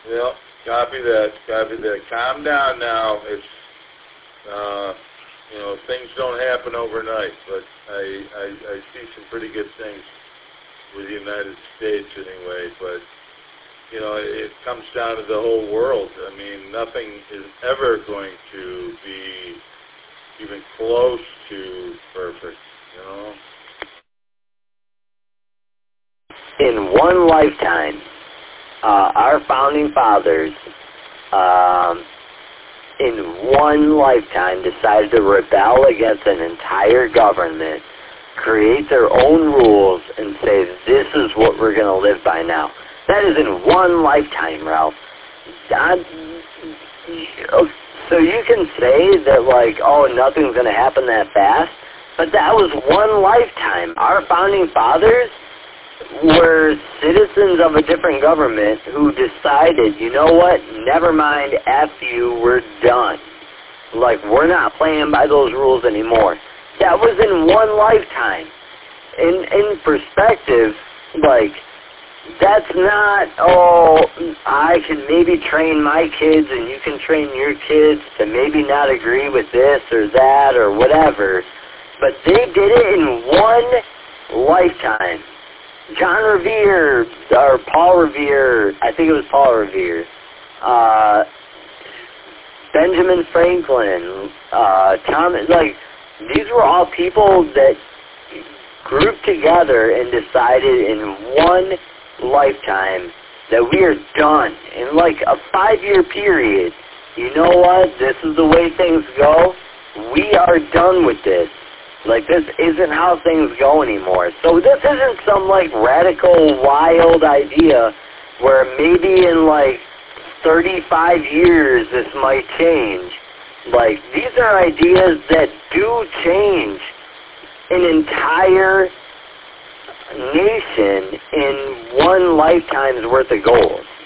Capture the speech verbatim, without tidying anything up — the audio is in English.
Yeah, copy that, copy that. Calm down now. It's, uh, you know, things don't happen overnight, but I, I, I see some pretty good things with the United States anyway, but, you know, it comes down to the whole world. I mean, nothing is ever going to be even close to perfect, you know? In one lifetime, uh, our founding fathers, um, in one lifetime, decided to rebel against an entire government, create their own rules, and say, this is what we're going to live by now. That is in one lifetime, Ralph. I, so you can say that, like, oh, nothing's going to happen that fast, but that was one lifetime. Our founding fathers were citizens of a different government who decided, you know what, never mind, F you, we're done. Like, we're not playing by those rules anymore. That was in one lifetime. In, in perspective, like, that's not, oh, I can maybe train my kids and you can train your kids to maybe not agree with this or that or whatever. But they did it in one lifetime. John Revere, or Paul Revere, I think it was Paul Revere, uh, Benjamin Franklin, uh, Thomas, like, these were all people that grouped together and decided in one lifetime that we are done. In like a five-year period, you know what, this is the way things go, we are done with this. Like, this isn't how things go anymore. So this isn't some, like, radical, wild idea where maybe in, like, thirty-five years this might change. Like, these are ideas that do change an entire nation in one lifetime's worth of goals.